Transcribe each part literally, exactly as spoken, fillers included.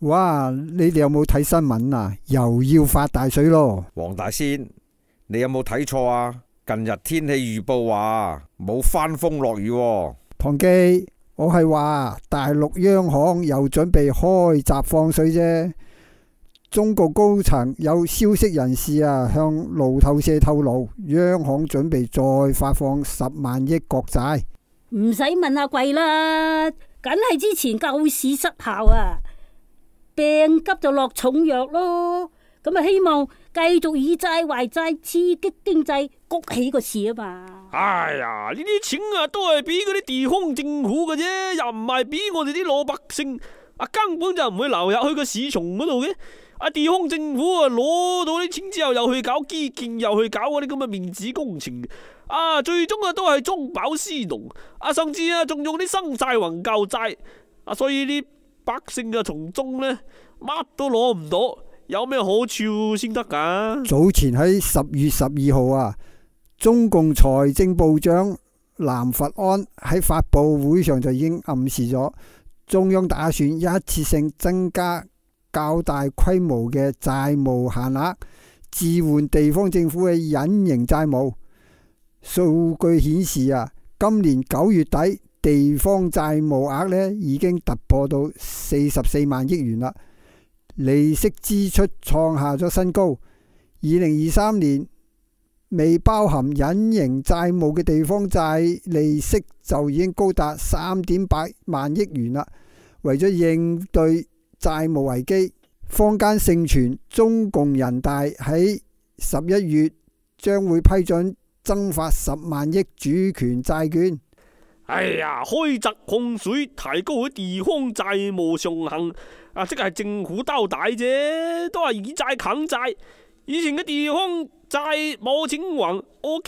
哇！你哋有冇睇新聞啊？又要發大水咯！ 黃大仙，你有冇睇錯啊？近日天氣預報話冇翻風落雨喎。 唐基，我係話大陸央行又準備開閘放水啫。中國高層有消息人士啊向路透社透露，央行準備再發放十萬億國債。 唔使問阿貴啦，梗係之前救市失效啊，病急就落重藥咯。咁啊，希望繼續以債還債，刺激經濟，谷起個市啊嘛。 哎呀，呢啲錢啊都係俾嗰啲地方政府嘅啫，又唔係俾我哋啲老百姓，啊根本就唔會流入去個市場嗰度嘅。啊地方政府啊攞到啲錢之後，又去搞基建，又去搞嗰啲咁嘅面子工程，啊最終啊都係中飽私囊，啊甚至啊仲用啲生債還舊債，啊所以啲百姓啊從中呢乜都攞唔到。有咩好處先得噶？ 早前喺十月十二號啊，中共財政部長藍佛安喺發佈會上就已經暗示咗，中央打算一次性增加較大規模嘅債務限額，置換地方政府嘅隱形債務。數據顯示啊，今年九月底地方債務額呢已經突破到四十四萬億元啦。利息支出創下咗新高，二零二三年未包含隱形債務嘅地方債利息就已經高達三點八萬億元啦。為咗應對債務危機，坊間盛傳中共人大喺十一月將會批准增發十萬億主權債券。 哎呀，開閘控水，提高啲地方債務上限，啊，即係政府兜底啫，都係以債啃債。以前嘅地方債冇錢還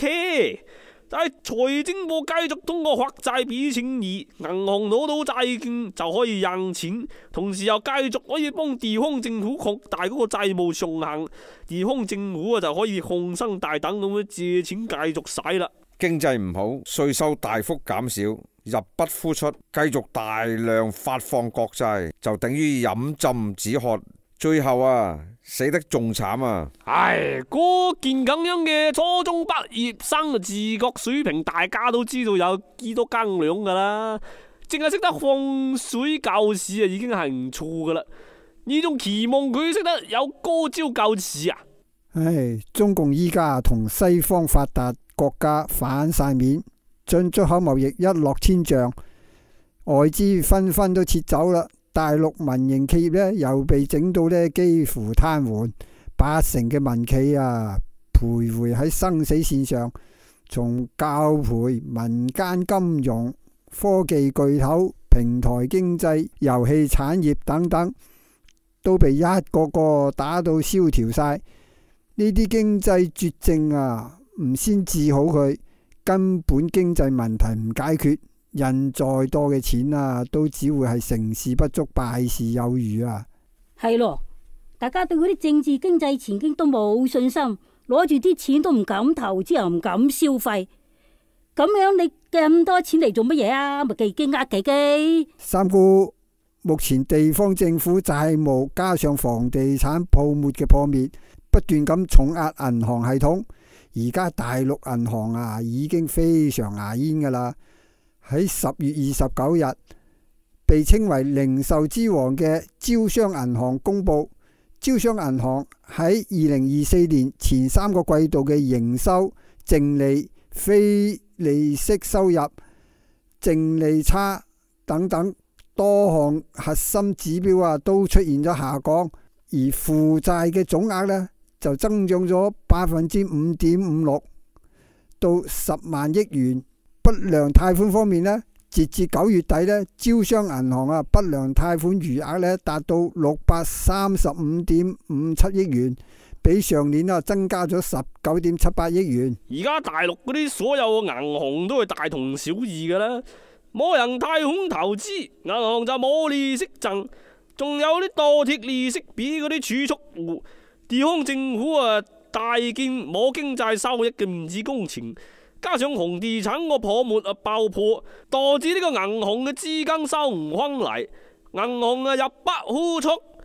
OK， 但係財政部繼續通過發債俾錢而銀行攞到債券就可以印錢，同時又繼續可以幫地方政府擴大嗰個債務上限，地方政府啊就可以放生大膽咁樣借錢繼續使啦。 經濟唔好，稅收大幅減少，入不敷出，繼續大量發放國債，就等於飲鴆止渴，最後啊死得仲慘啊！ 唉，嗰件咁樣嘅初中畢業生嘅自覺水平，大家都知道有幾多斤兩噶啦，淨係識得放水救市啊，已經係唔錯噶啦。呢種期望佢識得有高招救市啊！ 唉，中共依家同西方發達國家反晒面，進出口貿易一落千丈，外資紛紛都撤走啦。大陸民營企業咧又被整到咧幾乎癱瘓，八成嘅民企啊徘徊喺生死線上，從教培、民間金融、科技巨頭、平台經濟、遊戲產業等等，都被一個個打到蕭條晒。呢啲經濟絕症啊，唔先治好佢，根本經濟問題唔解決，印再多嘅錢啊，都只會係成事不足敗事有餘啊。 係咯，大家對嗰啲政治經濟前景都冇信心，攞住啲錢都唔敢投資，又唔敢消費，咁樣你咁多錢嚟做乜嘢啊？咪幾經呃幾機？ 三姑，目前地方政府債務加上房地產泡沫嘅破滅，不斷咁重壓銀行系統，而家大陸銀行啊已經非常牙煙噶啦。喺十月二十九日，被稱為零售之王嘅招商銀行公布，招商銀行喺二零二四年前三個季度嘅營收、淨利、非利息收入、淨利差等等多項核心指標啊，都出現咗下降，而負債嘅總額呢，就增長咗百分之五點五六到十萬億元。不良貸款方面呢，截至九月底呢，招商銀行啊不良貸款餘額呢達到六百三十五點五七億元，比上年啊增加咗十九點七八億元。 而家大陸嗰啲所有銀行都係大同小異噶啦，冇人貸款投資，銀行就冇利息贈，仲有啲倒貼利息俾嗰啲儲蓄戶。地方政府啊大建冇經濟收益嘅面子工程，加上房地產個泡沫啊爆破，導致呢個銀行嘅資金收唔翻嚟，銀行啊入不敷出，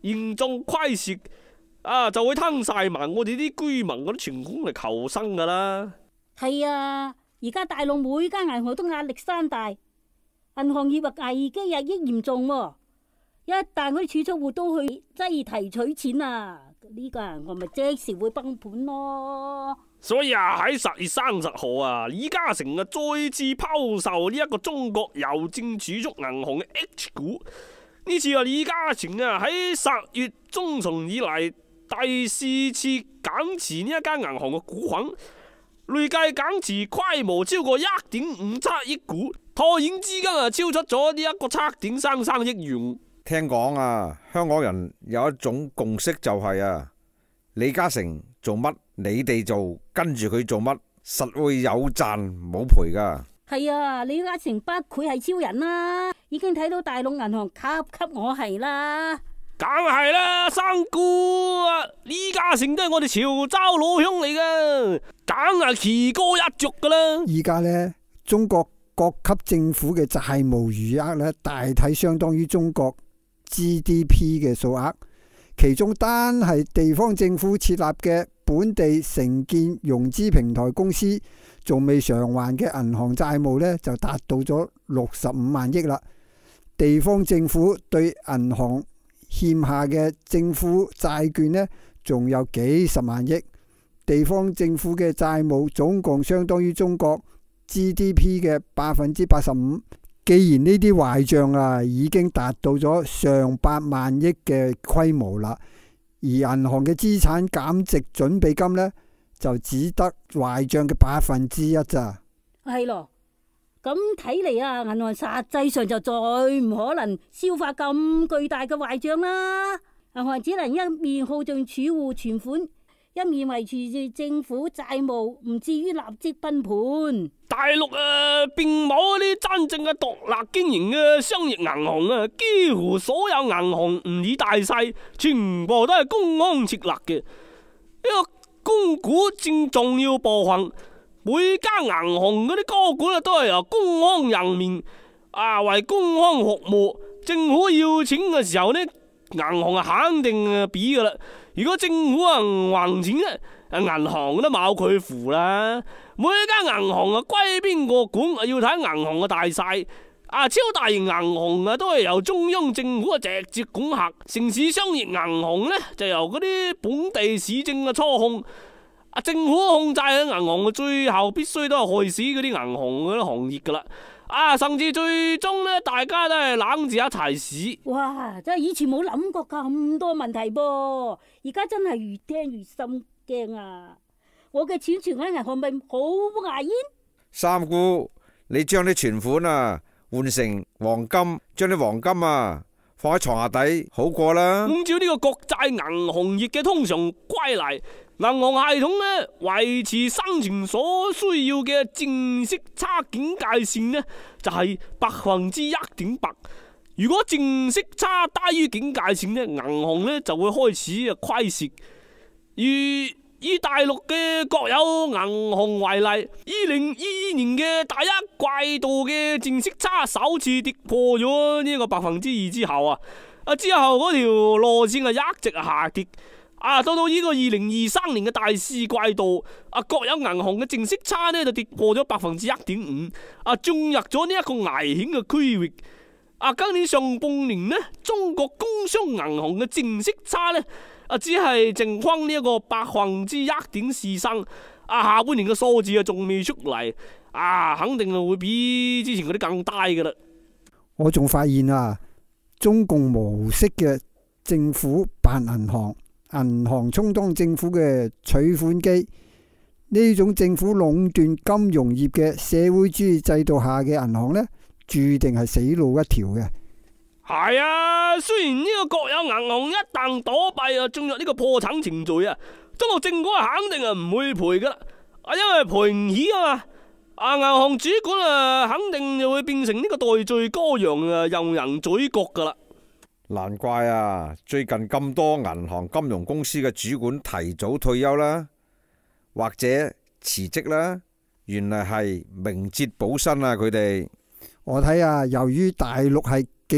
嚴重虧蝕，啊就會吞晒埋我哋啲居民嗰啲存款嚟求生噶啦。 係啊，而家大陸每間銀行都壓力山大，銀行業嘅危機日益嚴重喎。一旦嗰啲儲蓄戶都去擠提取錢啊，呢個銀行咪即時會崩盤咯。 所以啊，喺十月三十號啊，李嘉誠啊再次拋售呢一個中國郵政儲蓄銀行嘅 H 股。呢次啊，李嘉誠啊喺十月中旬以嚟第四次減持呢一間銀行嘅股份，累計減持規模超過一點五七億股，拖延資金啊超出咗呢一個七點三三億元。 聽講啊，香港人有一種共識就係啊，李嘉誠做乜你哋做，跟住佢做乜，實會有賺冇賠噶。係啊，李嘉誠不愧係超人啦，已經睇到大陸銀行級級我係啦。 梗係啦，三姑啊，李嘉誠都係我哋潮州老鄉嚟噶，梗係奇哥一族噶啦。 依家呢，中國各級政府嘅債務餘額呢，大體相當於中國 G D P 嘅數額，其中單係地方政府設立嘅本地承建融資平台公司仲未償還嘅銀行債務呢，就達到咗六十五萬億啦。地方政府對銀行欠下嘅政府債券呢，仲有幾十萬億。地方政府嘅債務總共相當於中國 G D P 嘅百分之八十五。既然呢啲壞賬啊已經達到咗上百萬億嘅規模啦，而銀行嘅資產減值準備金呢，就只得壞賬嘅百分之一咋。 係咯，咁睇嚟啊，銀行實際上就再唔可能消化咁巨大嘅壞賬啦。銀行只能一面耗盡儲戶存款，一面維持住政府債務，唔至於立即崩盤。 大陸啊，並冇啲真正嘅獨立經營嘅商業銀行啊，幾乎所有銀行唔理大細，全部都係公安設立嘅。呢個公股佔重要部分，每間銀行嗰啲高管啊，都係由公安任命啊，為公安服務。政府要錢嘅時候呢，銀行啊肯定啊俾噶啦。如果政府啊唔還錢咧，銀行都冇佢符啦。每間銀行啊歸邊個管啊，要睇銀行嘅大細。啊，超大型銀行啊都係由中央政府啊直接管轄，城市商業銀行呢，就由嗰啲本地市政嘅操控。啊，政府控制嘅銀行啊，最後必須都係害死嗰啲銀行嗰啲行業噶啦。啊，甚至最終呢，大家都係攬住一齊死。 哇！真係以前冇諗過咁多問題噃，而家真係越聽越心驚啊！我嘅錢存喺銀行咪好牙煙？ 三姑，你將啲存款啊換成黃金，將啲黃金啊放喺床下底好過啦。 按照呢個國際銀行業嘅通常規例，銀行系統呢維持生存所需要嘅淨息差警戒線呢就係百分之一點八。如果淨息差低於警戒線呢，銀行呢就會開始啊虧蝕。而以大陸嘅國有銀行為例，二零二二年嘅第一季度嘅淨息差首次跌破咗呢個百分之二之後啊，啊之後嗰條路線啊一直下跌，啊到到呢個二零二三年嘅第四季度，啊國有銀行嘅淨息差呢就跌破咗百分之一點五，啊進入咗呢一個危險嘅區域。啊今年上半年呢，中國工商銀行嘅淨息差呢，啊，只係剩翻呢一個百分之一點四三，啊，下半年嘅數字啊仲未出嚟，啊，肯定係會比之前嗰啲更低噶啦。 我仲發現啊，中共模式嘅政府辦銀行，銀行充當政府嘅取款機，呢種政府壟斷金融業嘅社會主義制度下嘅銀行呢，注定係死路一條嘅。 係啊，雖然呢個國有銀行一旦倒閉啊，進入呢個破產程序啊，中國政府係肯定係唔會賠噶啦，啊，因為賠唔起啊嘛，啊，銀行主管啊，肯定就會變成呢個代罪羔羊啊，任人宰割噶啦。 難怪啊，最近咁多銀行金融公司嘅主管提早退休啦，或者辭職啦，原來係明哲保身啊！佢哋我睇啊，由於大陸係極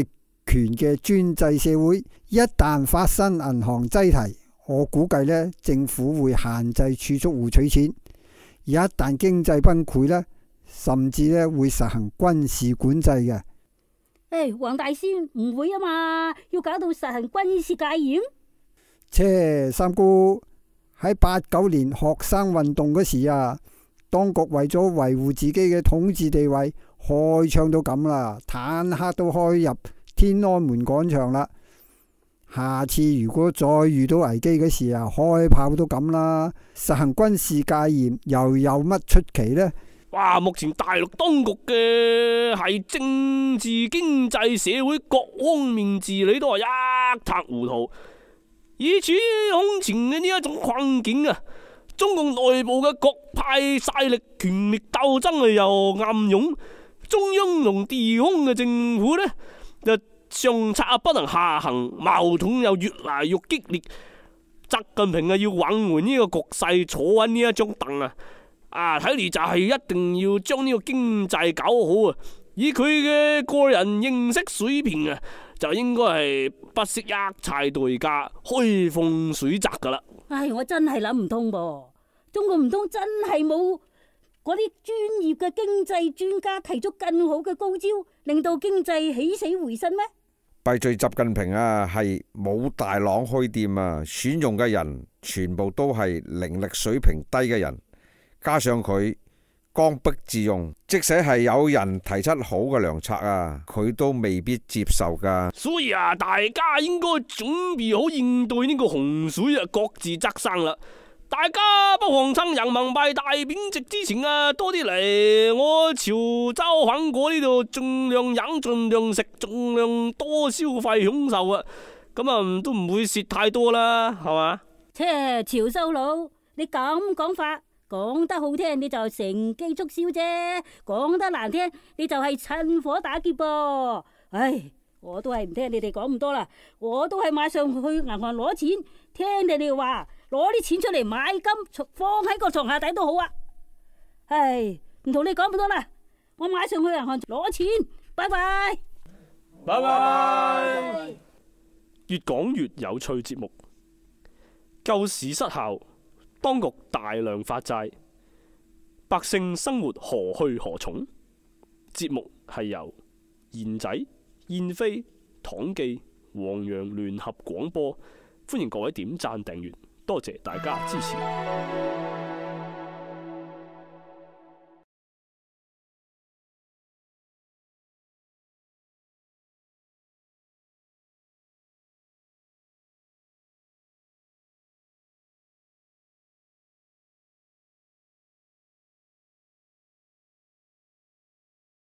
權嘅專制社會。一旦發生銀行擠提，我估計呢政府會限制儲蓄戶取錢。而一旦經濟崩潰呢，甚至呢會實行軍事管制嘅。 誒，黃大仙唔會啊嘛，要搞到實行軍事戒嚴？ 切，三姑喺八九年學生運動嗰時啊，當局為咗維護自己嘅統治地位，開槍都咁啦，坦克都開入天安門廣場啦。下次如果再遇到危機嗰時啊，開炮都咁啦，實行軍事戒嚴又有乜出奇呢？ 哇！目前大陸當局嘅係政治、經濟、社會各方面治理都係一塌糊塗。以處空前嘅呢一種困境啊，中共內部嘅各派勢力權力鬥爭啊又暗湧，中央同地方嘅政府呢，就上策不能下行，矛盾又越嚟越激烈。習近平啊要挽回呢個局勢，坐穩呢一張凳啊！啊，睇嚟就係一定要將呢個經濟搞好啊！以佢嘅個人認識水平啊，就應該係不惜一切代價開放水閘噶啦！ 唉，我真係諗唔通噃，中國唔通真係冇嗰啲專業嘅經濟專家提出更好嘅高招，令到經濟起死回生咩？ 弊罪習近平啊，係冇大郎開店啊，選用嘅人全部都係能力水平低嘅人。加上佢剛愎自用，即使係有人提出好嘅良策啊，佢都未必接受噶。 所以啊，大家應該準備好應對呢個洪水啊，各自側身啦。大家不妨趁人民幣大貶值之前啊，多啲嚟我潮州粉果呢度，盡量飲、盡量食、盡量多消費享受啊。咁啊，都唔會蝕太多啦，係嘛？ 切，潮州佬，你咁講法？講得好聽，你就乘機促銷啫；講得難聽，你就係趁火打劫噃。唉，我都係唔聽你哋講咁多啦，我都係馬上去銀行攞錢。聽你哋話，攞啲錢出嚟買金，放喺個床下底都好啊。唉，唔同你講咁多啦，我馬上去銀行攞錢。拜拜， 拜拜。越講越有趣節目，救市失效。當局大量發債，百姓生活何去何從？節目係由賢仔、燕飛、唐記、黃洋聯合廣播，歡迎各位點讚訂閱，多謝大家支持。